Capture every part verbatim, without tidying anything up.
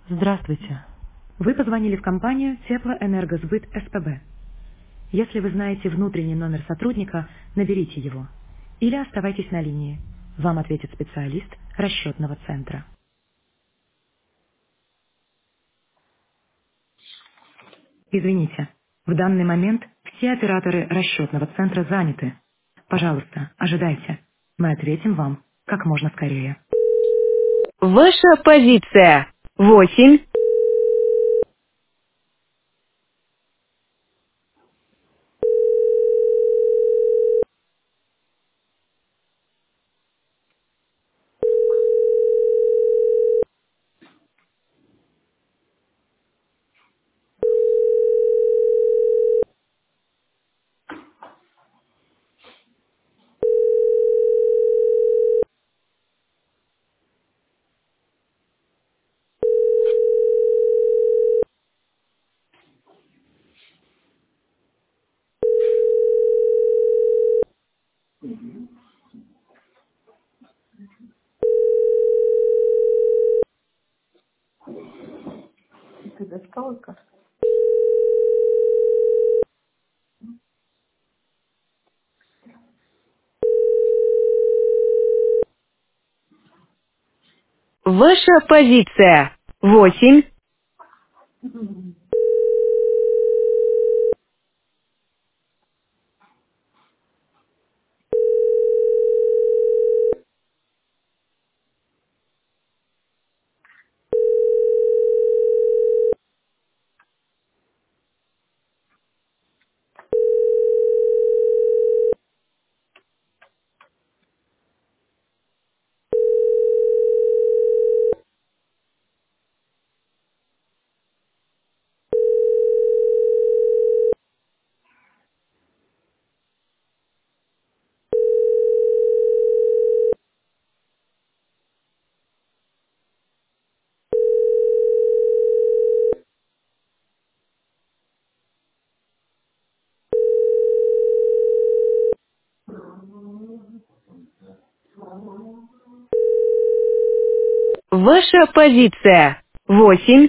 Здравствуйте. Вы позвонили в компанию Теплоэнергосбыт СПБ. Если вы знаете внутренний номер сотрудника, наберите его. Или оставайтесь на линии. Вам ответит специалист расчетного центра. Извините, в данный момент все операторы расчетного центра заняты. Пожалуйста, ожидайте. Мы ответим вам как можно скорее. Ваша позиция. Восемь. Ваша позиция. Восемь. Ваша позиция. Восемь.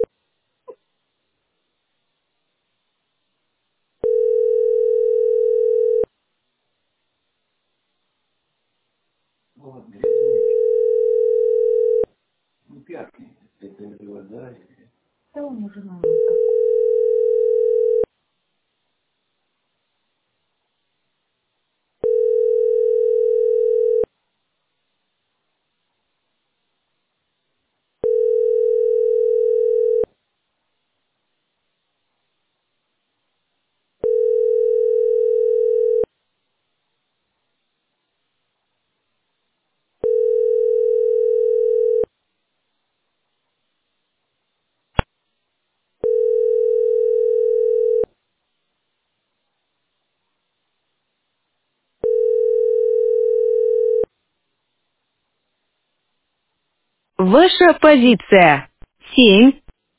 Ваша позиция. Семь.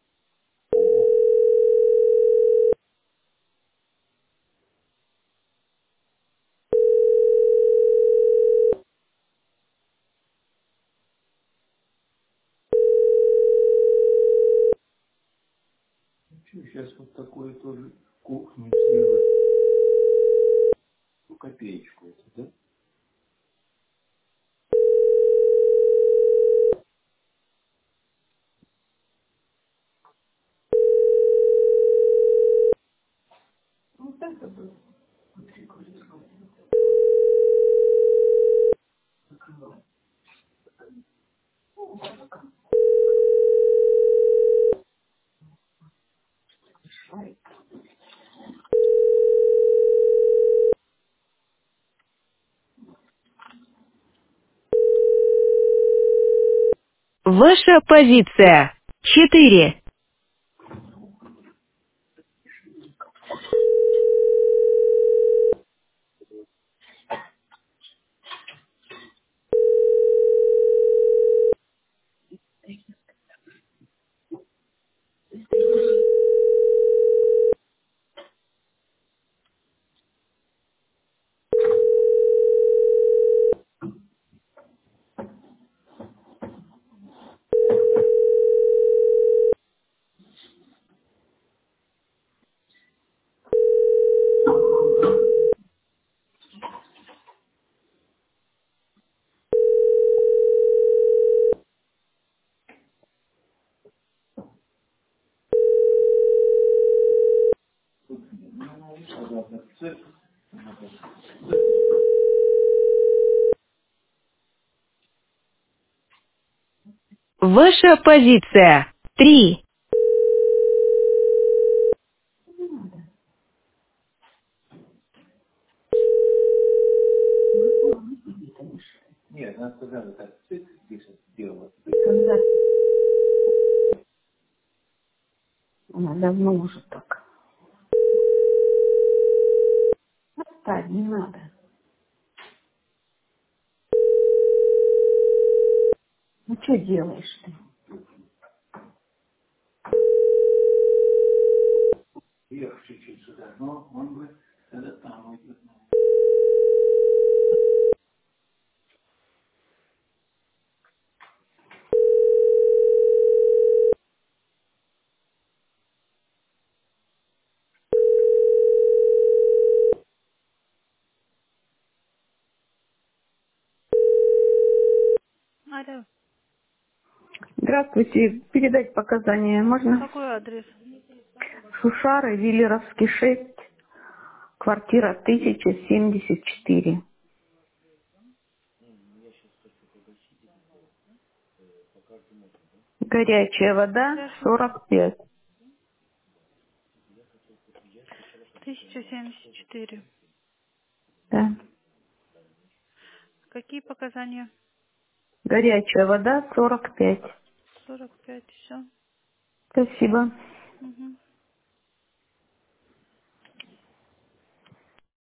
Ваша позиция. Четыре. Ваша позиция. Три. Когда? Она давно уже так. Отстань, не надо. Ну что делаешь ты? Алло, Здравствуйте. Передать показания можно? какой адрес? Шушары, Виллеровский, шесть, квартира тысяча семьдесят четыре. Горячая вода, Сейчас сорок пять. тысяча семьдесят четыре. Да. Какие показания? Горячая вода, сорок пять. Сорок пять, все. Спасибо.